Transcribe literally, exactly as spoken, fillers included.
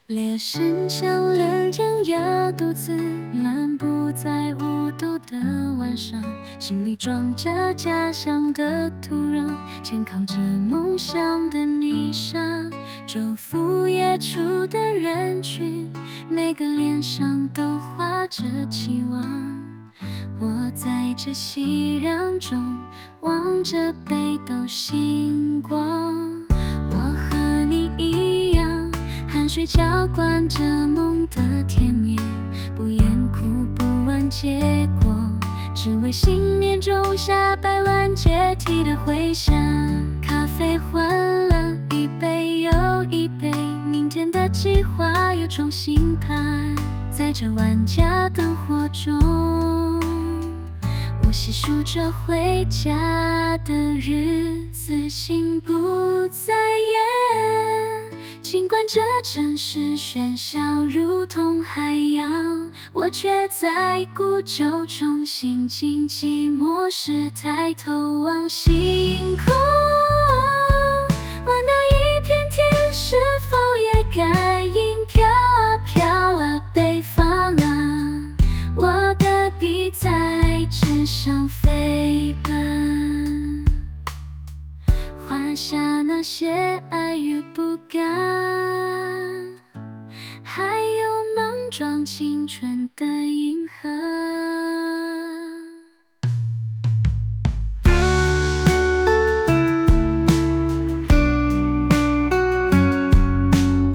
列声响了，人要独自漫步在无度的晚上，心里装着家乡的土壤，肩扛着梦想的泥沙。昼伏夜出的人群，每个脸上都画着期望。我在这熙攘中，望着北斗星光。我和你一样，汗水浇灌着梦的田野，不言哭不问结果，只为信念种下百万阶梯的回响。咖啡换了一杯又一杯，明天的计划又重新排，在这万家灯火中，我细数着回家的日子，心不在焉。尽管这城市喧嚣如同海洋，我却在古旧中心静寂寞时抬头望星空。忘掉一片天，是否也该迎飘啊飘啊北方啊，我的笔在纸上飞奔，画下那些爱与不甘，还有莽撞青春的银河。